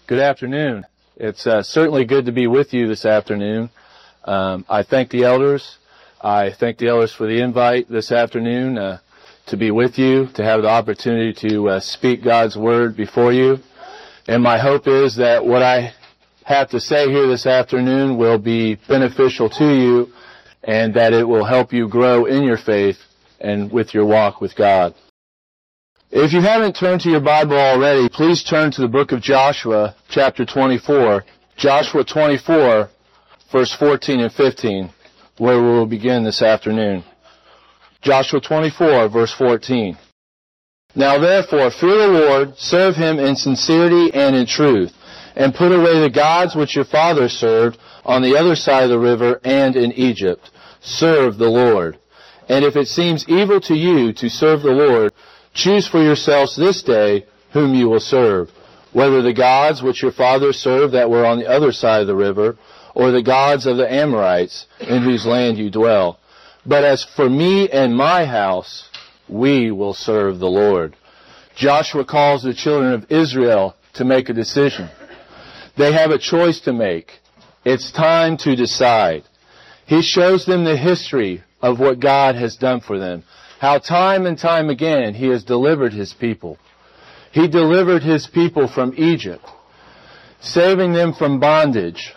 Good afternoon. It's certainly good to be with you this afternoon. I thank the elders. I thank the elders for the invite this afternoon to be with you, to have the opportunity to speak God's Word before you. And my hope is that what I have to say here this afternoon will be beneficial to you and that it will help you grow in your faith and with your walk with God. If you haven't turned to your Bible already, please turn to the book of Joshua, chapter 24. Joshua 24, verse 14 and 15, where we will begin this afternoon. Joshua 24, verse 14. Now therefore, fear the Lord, serve Him in sincerity and in truth, and put away the gods which your fathers served on the other side of the river and in Egypt. Serve the Lord. And if it seems evil to you to serve the Lord, choose for yourselves this day whom you will serve, whether the gods which your fathers served that were on the other side of the river, or the gods of the Amorites in whose land you dwell. But as for me and my house, we will serve the Lord. Joshua calls the children of Israel to make a decision. They have a choice to make. It's time to decide. He shows them the history of what God has done for them. How time and time again He has delivered His people. He delivered His people from Egypt, saving them from bondage.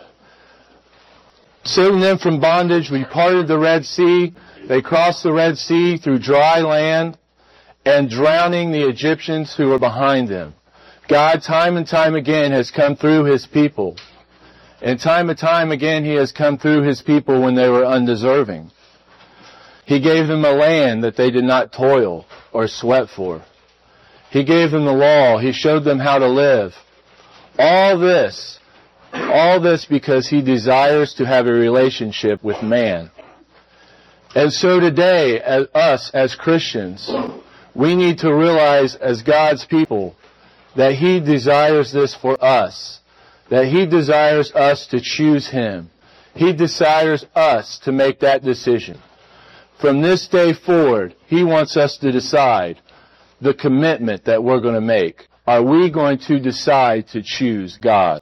Saving them from bondage, we parted the Red Sea. They crossed the Red Sea through dry land and drowning the Egyptians who were behind them. God, time and time again, has come through His people. And time again, He has come through His people when they were undeserving. He gave them a land that they did not toil or sweat for. He gave them the law. He showed them how to live. All this because He desires to have a relationship with man. And so today, us as Christians, we need to realize as God's people that He desires this for us. That He desires us to choose Him. He desires us to make that decision. From this day forward, He wants us to decide the commitment that we're going to make. Are we going to decide to choose God?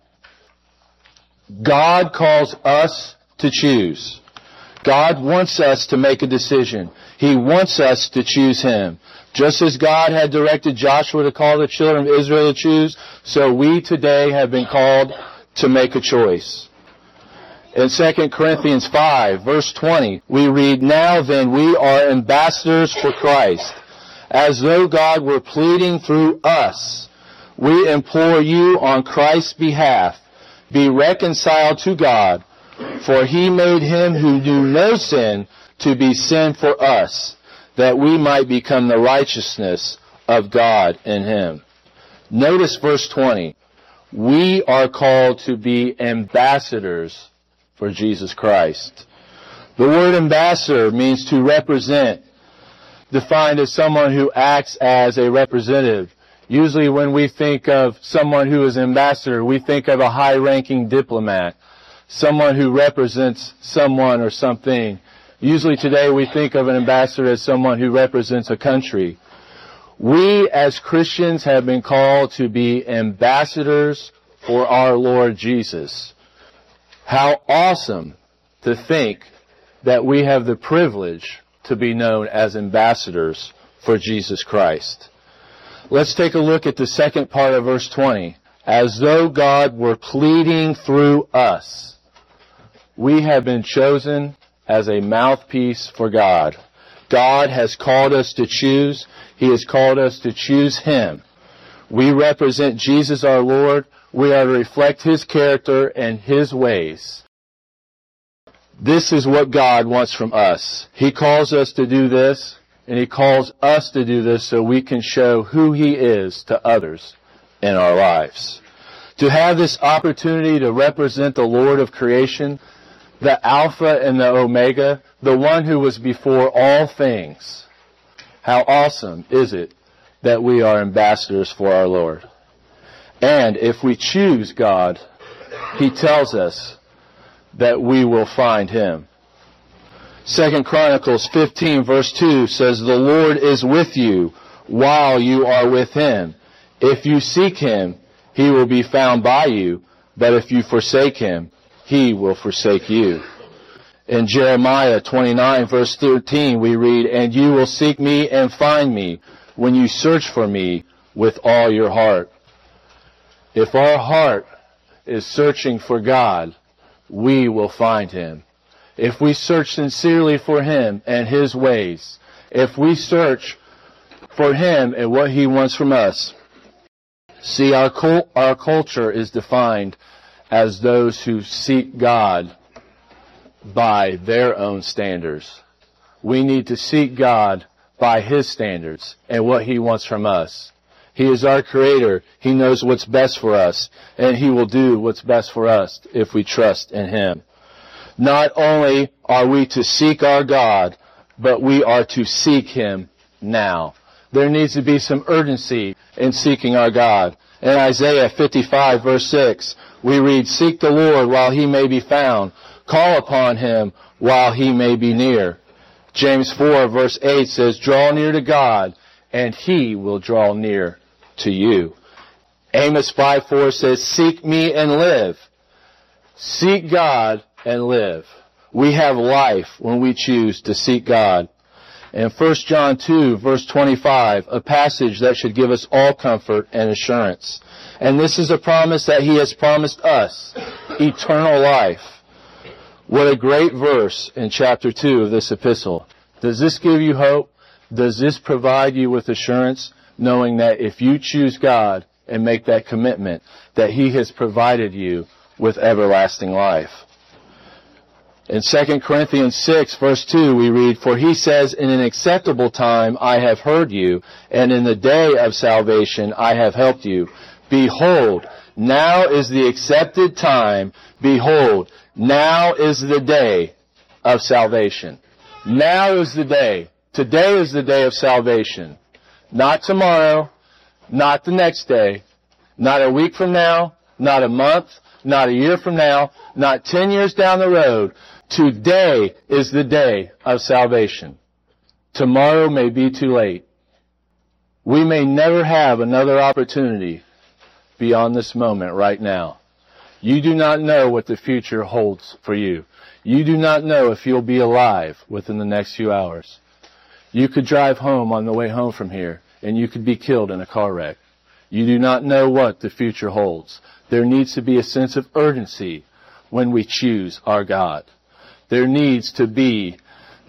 God calls us to choose. God wants us to make a decision. He wants us to choose Him. Just as God had directed Joshua to call the children of Israel to choose, so we today have been called to make a choice. In 2 Corinthians 5, verse 20, we read, Now then we are ambassadors for Christ, as though God were pleading through us. We implore you on Christ's behalf, be reconciled to God, for He made Him who knew no sin to be sin for us, that we might become the righteousness of God in Him. Notice verse 20. We are called to be ambassadors for Jesus Christ. The word ambassador means to represent, defined as someone who acts as a representative. Usually when we think of someone who is an ambassador, we think of a high-ranking diplomat, someone who represents someone or something. Usually today we think of an ambassador as someone who represents a country. We as Christians have been called to be ambassadors for our Lord Jesus. How awesome to think that we have the privilege to be known as ambassadors for Jesus Christ. Let's take a look at the second part of verse 20. As though God were pleading through us. We have been chosen as a mouthpiece for God. God has called us to choose. He has called us to choose Him. We represent Jesus our Lord. We are to reflect His character and His ways. This is what God wants from us. He calls us to do this, and He calls us to do this so we can show who He is to others in our lives. To have this opportunity to represent the Lord of creation, the Alpha and the Omega, the one who was before all things. How awesome is it that we are ambassadors for our Lord? And if we choose God, He tells us that we will find Him. 2 Chronicles 15 verse 2 says, The Lord is with you while you are with Him. If you seek Him, he will be found by you. But if you forsake him, he will forsake you. In Jeremiah 29 verse 13 we read, and you will seek me and find me when you search for me with all your heart. If our heart is searching for God, we will find him. If we search sincerely for him and his ways, if we search for him and what he wants from us. See, our culture is defined as those who seek God by their own standards. We need to seek God by his standards and what he wants from us. He is our creator. He knows what's best for us, and he will do what's best for us if we trust in him. Not only are we to seek our God, but we are to seek him now. There needs to be some urgency in seeking our God. In Isaiah 55 verse 6, we read, seek the Lord while he may be found. Call upon him while he may be near. James 4 verse 8 says, draw near to God, and he will draw near to you. Amos 5:4 says, seek me and live. Seek God and live. We have life when we choose to seek God. In 1 John 2 verse 25, a passage that should give us all comfort and assurance. And this is a promise that he has promised us, eternal life. What a great verse in chapter 2 of this epistle. Does this give you hope? Does this provide you with assurance, knowing that if you choose God and make that commitment, that he has provided you with everlasting life? In 2 Corinthians 6 verse 2 we read, for he says, in an acceptable time I have heard you, and in the day of salvation I have helped you. Behold, now is the accepted time. Behold, now is the day of salvation. Now is the day. Today is the day of salvation. Not tomorrow, not the next day, not a week from now, not a month, not a year from now, not 10 years down the road. Today is the day of salvation. Tomorrow may be too late. We may never have another opportunity beyond this moment right now. You do not know what the future holds for you. You do not know if you'll be alive within the next few hours. You could drive home on the way home from here, and you could be killed in a car wreck. You do not know what the future holds. There needs to be a sense of urgency when we choose our God. There needs to be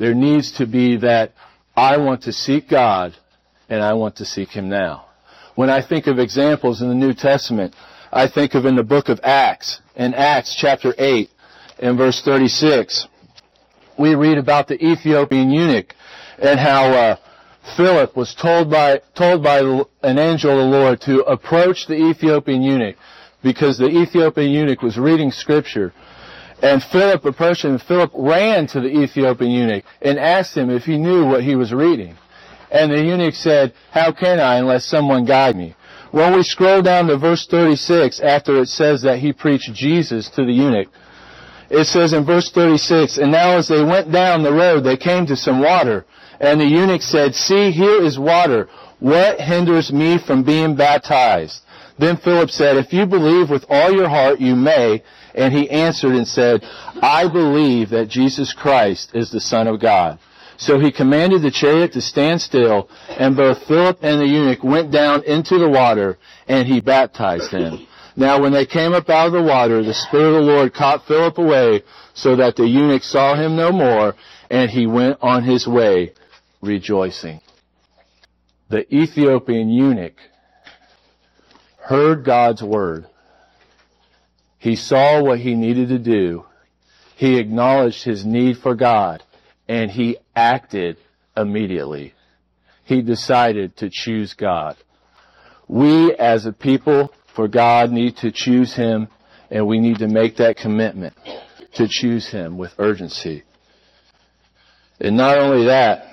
that I want to seek God, and I want to seek him now. When I think of examples in the New Testament, I think of in the book of Acts. In Acts chapter 8 and verse 36, we read about the Ethiopian eunuch and how Philip was told by an angel of the Lord to approach the Ethiopian eunuch because the Ethiopian eunuch was reading Scripture. And Philip approached him, and Philip ran to the Ethiopian eunuch and asked him if he knew what he was reading. And the eunuch said, how can I unless someone guide me? When we scroll down to verse 36, after it says that he preached Jesus to the eunuch, it says in verse 36, and now as they went down the road, they came to some water. And the eunuch said, see, here is water. What hinders me from being baptized? Then Philip said, if you believe with all your heart, you may. And he answered and said, I believe that Jesus Christ is the Son of God. So he commanded the chariot to stand still, and both Philip and the eunuch went down into the water, and he baptized him. Now when they came up out of the water, the Spirit of the Lord caught Philip away, so that the eunuch saw him no more, and he went on his way rejoicing. The Ethiopian eunuch heard God's word. He saw what he needed to do. He acknowledged his need for God, and he acted immediately. He decided to choose God. We as a people for God need to choose him, and we need to make that commitment to choose him with urgency. And not only that,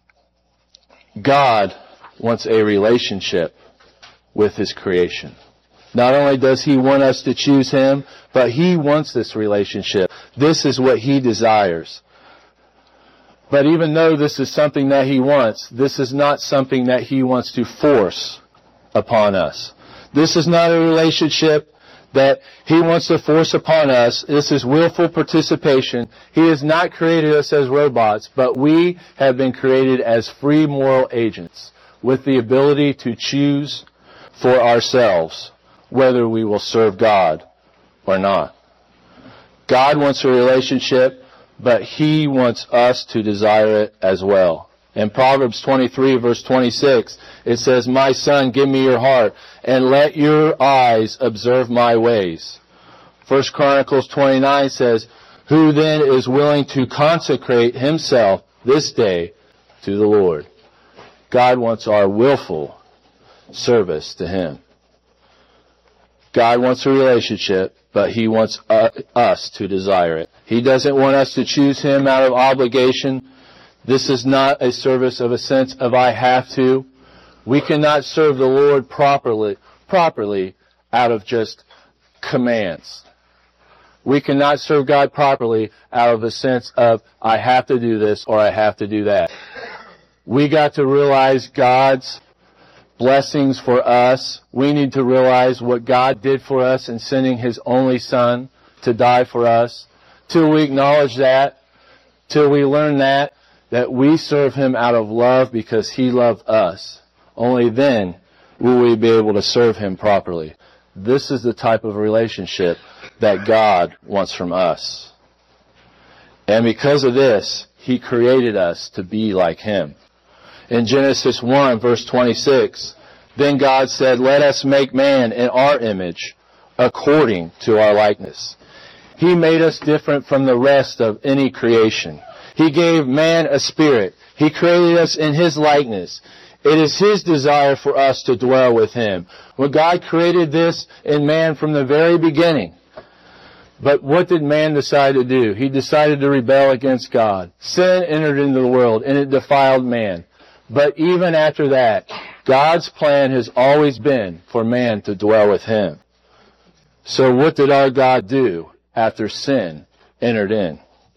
God wants a relationship with his creation. Not only does he want us to choose him, but he wants this relationship. This is what he desires. But even though this is something that he wants, this is not something that he wants to force upon us. This is not a relationship that He wants to force upon us. This is willful participation. He has not created us as robots, but we have been created as free moral agents with the ability to choose for ourselves whether we will serve God or not. God wants a relationship, but He wants us to desire it as well. In Proverbs 23, verse 26, it says, "My son, give me your heart, and let your eyes observe my ways." 1 Chronicles 29 says, "Who then is willing to consecrate himself this day to the Lord?" God wants our willful service to Him. God wants a relationship, but He wants us to desire it. He doesn't want us to choose Him out of obligation. This is not a service of a sense of I have to. We cannot serve the Lord properly out of just commands. We cannot serve God properly out of a sense of I have to do this or I have to do that. We got to realize God's blessings for us. We need to realize what God did for us in sending His only Son to die for us. Till we acknowledge that, till we learn that we serve Him out of love because He loved us. Only then will we be able to serve Him properly. This is the type of relationship that God wants from us. And because of this, He created us to be like Him. In Genesis 1, verse 26, "Then God said, let us make man in our image, according to our likeness." He made us different from the rest of any creation. He gave man a spirit. He created us in His likeness. It is His desire for us to dwell with Him. When God created this in man from the very beginning. But what did man decide to do? He decided to rebel against God. Sin entered into the world and it defiled man. But even after that, God's plan has always been for man to dwell with Him. So what did our God do after sin entered in?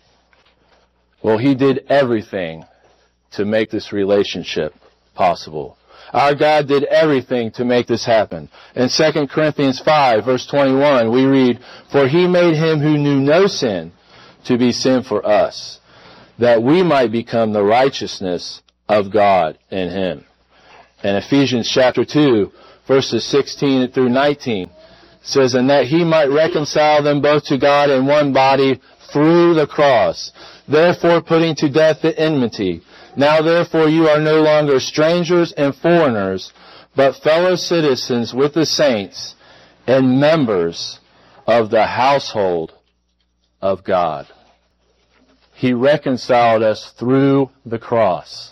Well, He did everything to make this relationship possible. Our God did everything to make this happen. In 2 Corinthians 5, verse 21, we read, "For He made Him who knew no sin to be sin for us, that we might become the righteousness of God in Him." And Ephesians chapter 2, verses 16 through 19 says, "And that He might reconcile them both to God in one body through the cross, therefore putting to death the enmity. Now therefore you are no longer strangers and foreigners, but fellow citizens with the saints and members of the household of God." He reconciled us through the cross.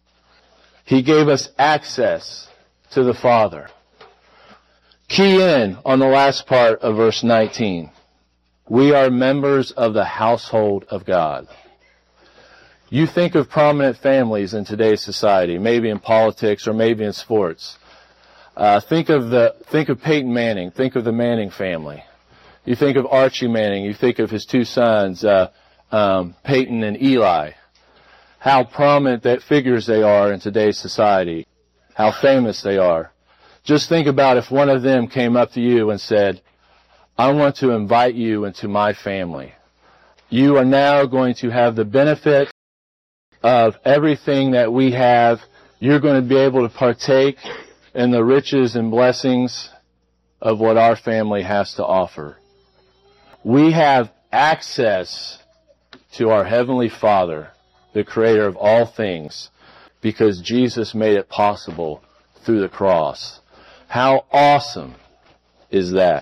He gave us access to the Father. Key in on the last part of verse 19. We are members of the household of God. You think of prominent families in today's society, maybe in politics or maybe in sports. Think of Peyton Manning. Think of the Manning family. You think of Archie Manning. You think of his two sons, Peyton and Eli. How prominent that figures they are in today's society. How famous they are. Just think about if one of them came up to you and said, "I want to invite you into my family. You are now going to have the benefit of everything that we have. You're going to be able to partake in the riches and blessings of what our family has to offer." We have access to our Heavenly Father, the Creator of all things, because Jesus made it possible through the cross. How awesome is that?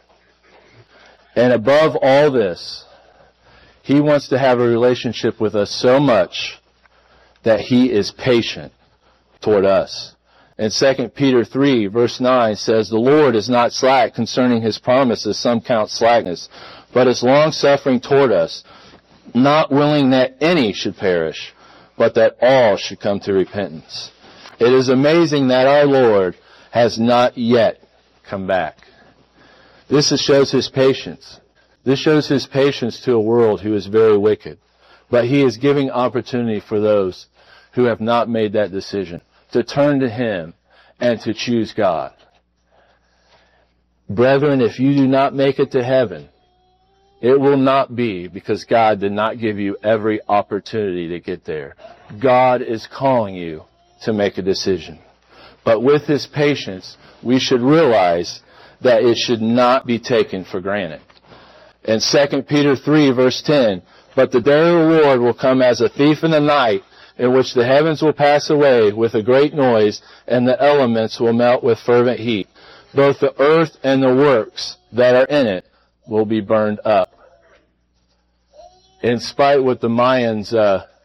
And above all this, He wants to have a relationship with us so much that He is patient toward us. And 2 Peter 3, verse 9 says, "The Lord is not slack concerning His promise, as some count slackness, but is long-suffering toward us, not willing that any should perish, but that all should come to repentance." It is amazing that our Lord has not yet come back. This shows His patience. This shows His patience to a world who is very wicked. But He is giving opportunity for those who have not made that decision to turn to Him and to choose God. Brethren, if you do not make it to heaven, it will not be because God did not give you every opportunity to get there. God is calling you to make a decision. But with His patience, we should realize that it should not be taken for granted. In 2 Peter 3, verse 10, but the day of the Lord will come as a thief in the night, in which the heavens will pass away with a great noise, and the elements will melt with fervent heat. Both the earth and the works that are in it will be burned up. In spite of what the Mayans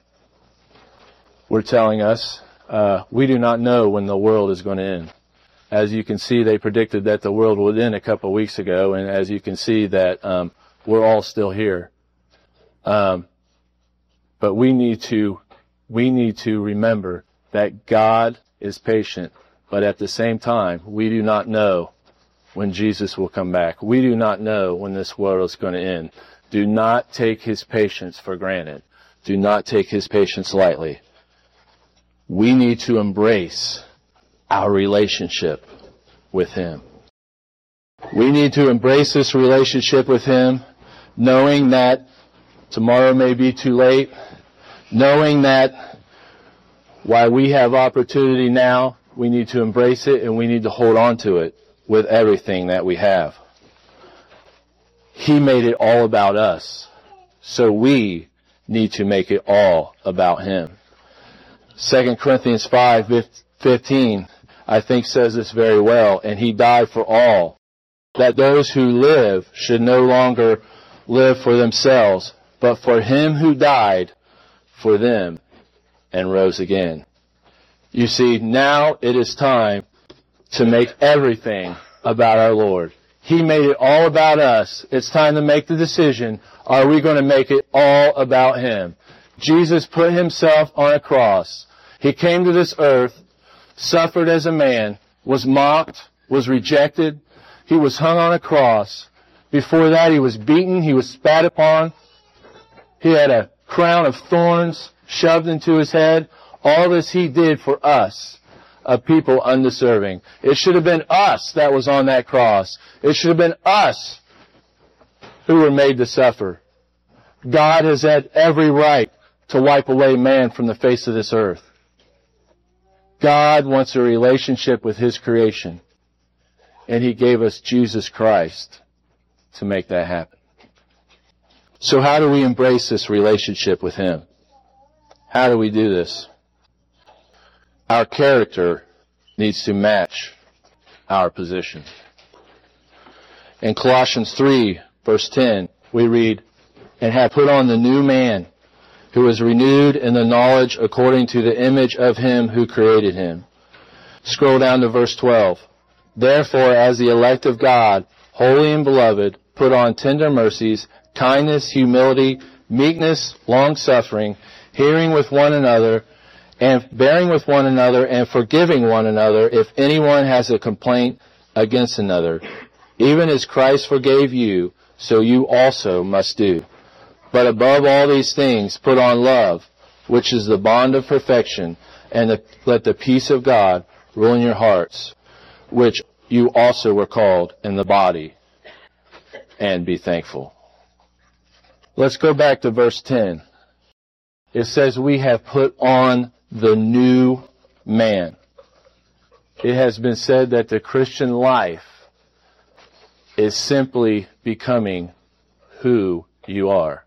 were telling us, we do not know when the world is going to end. As you can see, they predicted that the world would end a couple of weeks ago, and as you can see that we're all still here. But we need to remember that God is patient, but at the same time, we do not know when Jesus will come back. We do not know when this world is going to end. Do not take His patience for granted. Do not take His patience lightly. We need to embrace our relationship with Him. We need to embrace this relationship with Him, knowing that tomorrow may be too late, knowing that while we have opportunity now, we need to embrace it and we need to hold on to it with everything that we have. He made it all about us, so we need to make it all about Him. 2 Corinthians 5:15, I think, says this very well. And He died for all, that those who live should no longer live for themselves, but for Him who died for them and rose again. You see, now it is time to make everything about our Lord. He made it all about us. It's time to make the decision. Are we going to make it all about Him? Jesus put Himself on a cross. He came to this earth, suffered as a man, was mocked, was rejected. He was hung on a cross. Before that, He was beaten. He was spat upon. He had a crown of thorns shoved into His head. All this He did for us, a people undeserving. It should have been us that was on that cross. It should have been us who were made to suffer. God has had every right to wipe away man from the face of this earth. God wants a relationship with His creation, and He gave us Jesus Christ to make that happen. So how do we embrace this relationship with Him? How do we do this? Our character needs to match our position. In Colossians 3, verse 10, we read, and have put on the new man, who is renewed in the knowledge according to the image of Him who created him. Scroll down to verse 12. Therefore, as the elect of God, holy and beloved, put on tender mercies, kindness, humility, meekness, long-suffering, bearing with one another, and forgiving one another if anyone has a complaint against another. Even as Christ forgave you, so you also must do. But above all these things, put on love, which is the bond of perfection, and let the peace of God rule in your hearts, which you also were called in the body, and be thankful. Let's go back to verse 10. It says we have put on the new man. It has been said that the Christian life is simply becoming who you are.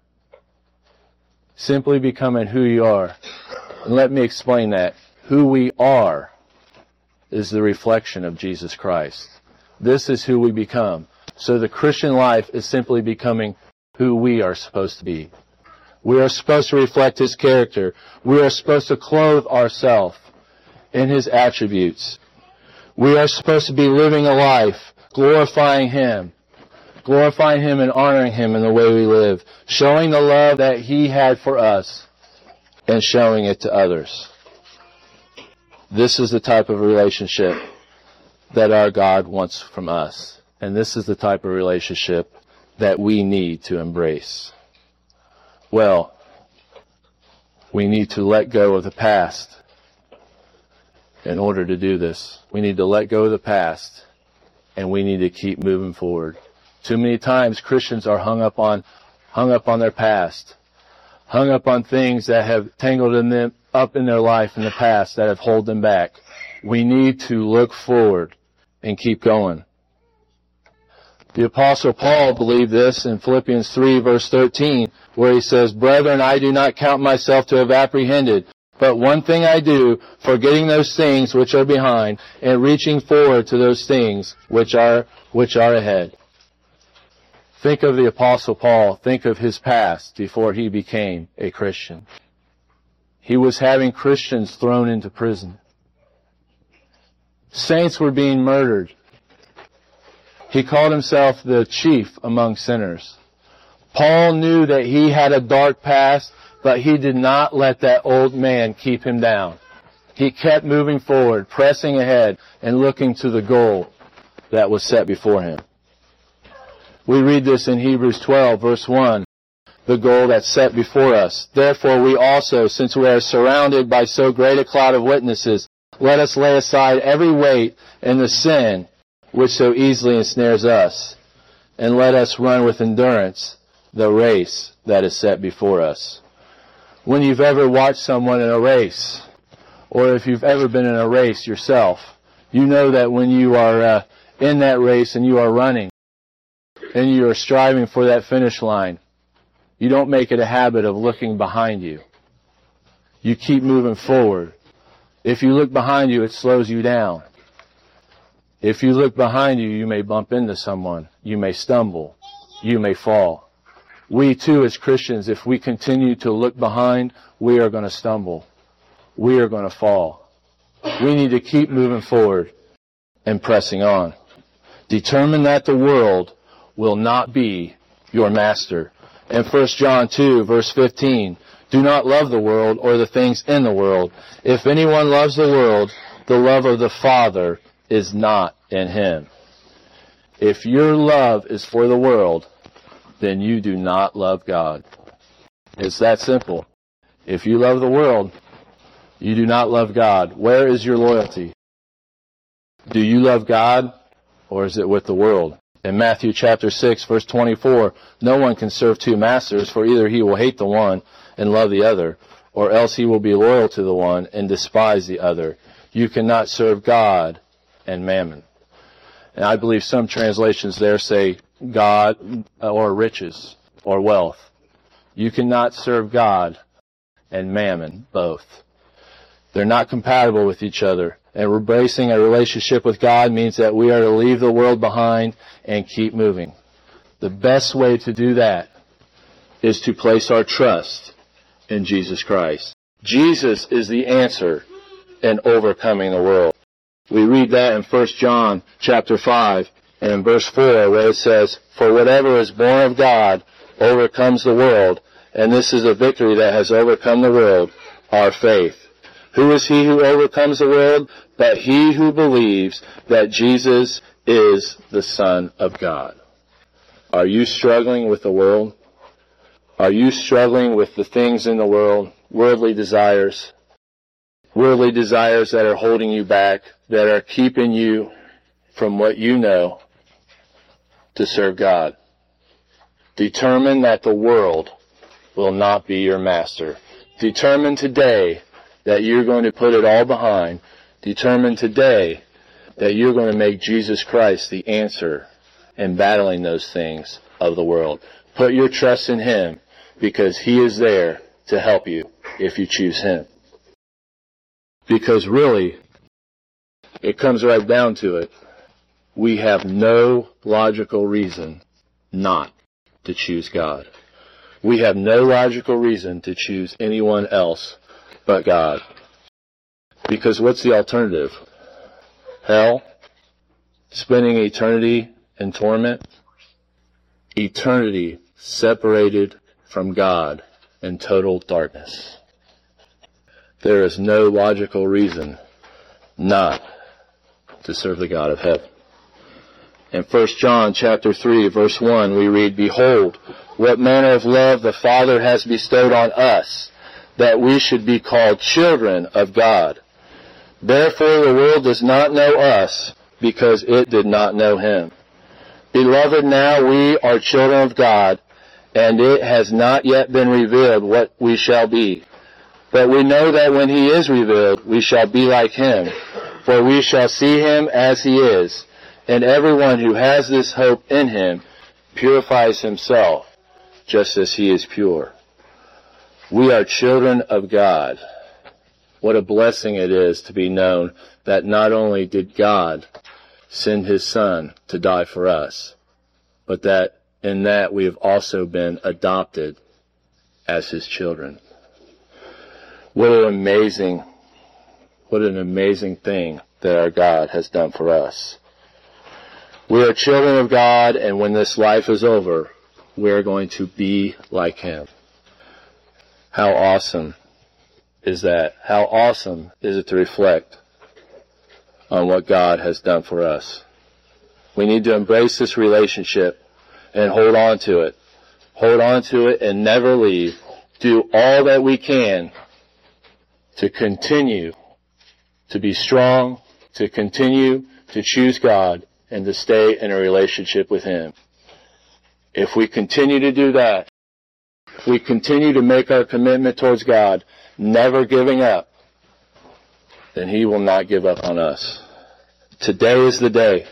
Simply becoming who you are. And let me explain that. Who we are is the reflection of Jesus Christ. This is who we become. So the Christian life is simply becoming who we are supposed to be. We are supposed to reflect His character. We are supposed to clothe ourselves in His attributes. We are supposed to be living a life glorifying Him and honoring Him in the way we live, showing the love that He had for us and showing it to others. This is the type of relationship that our God wants from us. And this is the type of relationship that we need to embrace. Well, we need to let go of the past in order to do this. We need to let go of the past and we need to keep moving forward. Too many times Christians are hung up on their past, hung up on things that have tangled them up in their life in the past that have held them back. We need to look forward and keep going. The Apostle Paul believed this in Philippians 3 verse 13, where he says, "Brethren, I do not count myself to have apprehended, but one thing I do, forgetting those things which are behind, and reaching forward to those things which are ahead." Think of the Apostle Paul. Think of his past before he became a Christian. He was having Christians thrown into prison. Saints were being murdered. He called himself the chief among sinners. Paul knew that he had a dark past, but he did not let that old man keep him down. He kept moving forward, pressing ahead, and looking to the goal that was set before him. We read this in Hebrews 12, verse 1, the goal that's set before us. "Therefore we also, since we are surrounded by so great a cloud of witnesses, let us lay aside every weight and the sin which so easily ensnares us, and let us run with endurance the race that is set before us." When you've ever watched someone in a race, or if you've ever been in a race yourself, you know that when you are in that race and you are running, and you are striving for that finish line, you don't make it a habit of looking behind you. You keep moving forward. If you look behind you, it slows you down. If you look behind you, you may bump into someone. You may stumble. You may fall. We too, as Christians, if we continue to look behind, we are going to stumble. We are going to fall. We need to keep moving forward and pressing on. Determine that the world will not be your master. In 1 John 2, verse 15, "Do not love the world or the things in the world. If anyone loves the world, the love of the Father is not in him." If your love is for the world, then you do not love God. It's that simple. If you love the world, you do not love God. Where is your loyalty? Do you love God, or is it with the world? In Matthew chapter 6, verse 24, "No one can serve two masters, for either he will hate the one and love the other, or else he will be loyal to the one and despise the other. You cannot serve God and mammon." And I believe some translations there say God or riches or wealth. You cannot serve God and mammon, both. They're not compatible with each other. And embracing a relationship with God means that we are to leave the world behind and keep moving. The best way to do that is to place our trust in Jesus Christ. Jesus is the answer in overcoming the world. We read that in 1 John chapter 5 and in verse 4 where it says, "For whatever is born of God overcomes the world, and this is a victory that has overcome the world, our faith. Who is he who overcomes the world? But he who believes that Jesus is the Son of God." Are you struggling with the world? Are you struggling with the things in the world, worldly desires that are holding you back, that are keeping you from what you know to serve God? Determine that the world will not be your master. Determine today that you're going to put it all behind. Determine today that you're going to make Jesus Christ the answer in battling those things of the world. Put your trust in Him, because He is there to help you if you choose Him. Because really, it comes right down to it. We have no logical reason not to choose God. We have no logical reason to choose anyone else but God. Because what's the alternative? Hell? Spending eternity in torment? Eternity separated from God in total darkness. There is no logical reason not to serve the God of heaven. In 1 John chapter 3, verse 1, we read, "Behold, what manner of love the Father has bestowed on us, that we should be called children of God. Therefore the world does not know us, because it did not know him. Beloved, now we are children of God, and it has not yet been revealed what we shall be. But we know that when he is revealed, we shall be like him, for we shall see him as he is. And everyone who has this hope in him purifies himself, just as he is pure. We are children of God. What a blessing it is to be known that not only did God send his Son to die for us, but that in that we have also been adopted as his children. What an amazing thing that our God has done for us. We are children of God, and when this life is over, we are going to be like him. How awesome is that? How awesome is it to reflect on what God has done for us? We need to embrace this relationship and hold on to it. Hold on to it and never leave. Do all that we can to continue to be strong, to continue to choose God, and to stay in a relationship with him. If we continue to do that, if we continue to make our commitment towards God, never giving up, then he will not give up on us. Today is the day.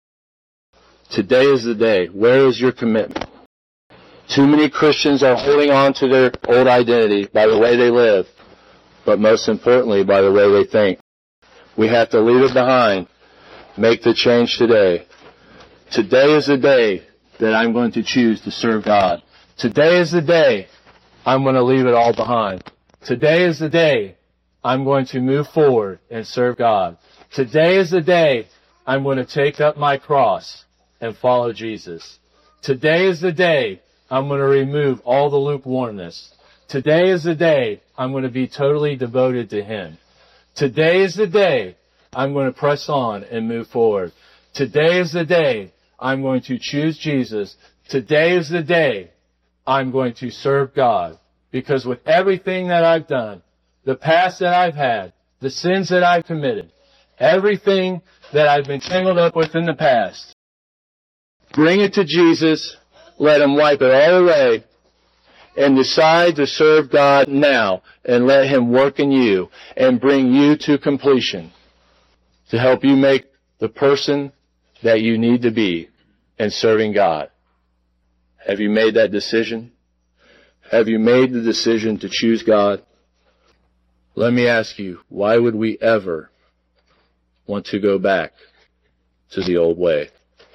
Today is the day. Where is your commitment? Too many Christians are holding on to their old identity by the way they live, but most importantly, by the way they think. We have to leave it behind. Make the change today. Today is the day that I'm going to choose to serve God. Today is the day I'm going to leave it all behind. Today is the day I'm going to move forward and serve God. Today is the day I'm going to take up my cross and follow Jesus. Today is the day I'm going to remove all the lukewarmness. Today is the day I'm going to be totally devoted to him. Today is the day I'm going to press on and move forward. Today is the day I'm going to choose Jesus. Today is the day I'm going to serve God. Because with everything that I've done, the past that I've had, the sins that I've committed, everything that I've been tangled up with in the past, bring it to Jesus, let him wipe it all away, and decide to serve God now, and let him work in you and bring you to completion to help you make the person that you need to be in serving God. Have you made that decision? Have you made the decision to choose God? Let me ask you, why would we ever want to go back to the old way?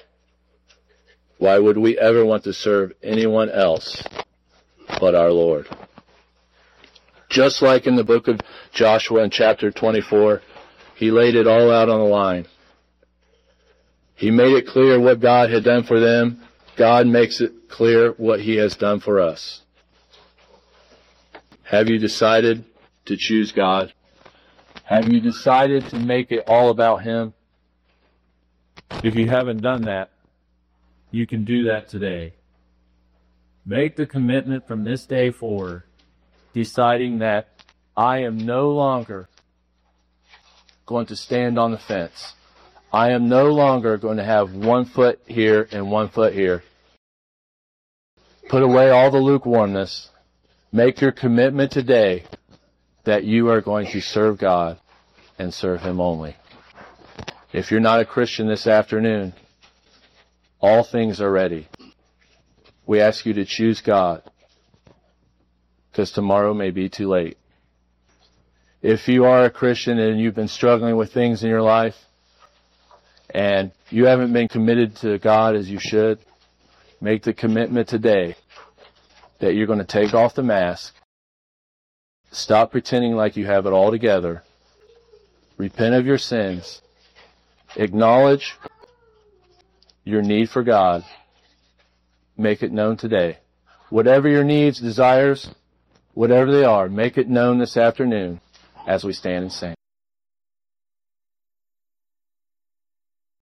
Why would we ever want to serve anyone else but our Lord? Just like in the book of Joshua in chapter 24, he laid it all out on the line. He made it clear what God had done for them. God makes it clear what he has done for us. Have you decided to choose God? Have you decided to make it all about him? If you haven't done that, you can do that today. Make the commitment from this day forward, deciding that I am no longer going to stand on the fence. I am no longer going to have 1 foot here and 1 foot here. Put away all the lukewarmness. Make your commitment today that you are going to serve God and serve him only. If you're not a Christian this afternoon, all things are ready. We ask you to choose God, because tomorrow may be too late. If you are a Christian and you've been struggling with things in your life, and you haven't been committed to God as you should, make the commitment today that you're going to take off the mask, stop pretending like you have it all together, repent of your sins, acknowledge your need for God, make it known today. Whatever your needs, desires, whatever they are, make it known this afternoon as we stand and sing.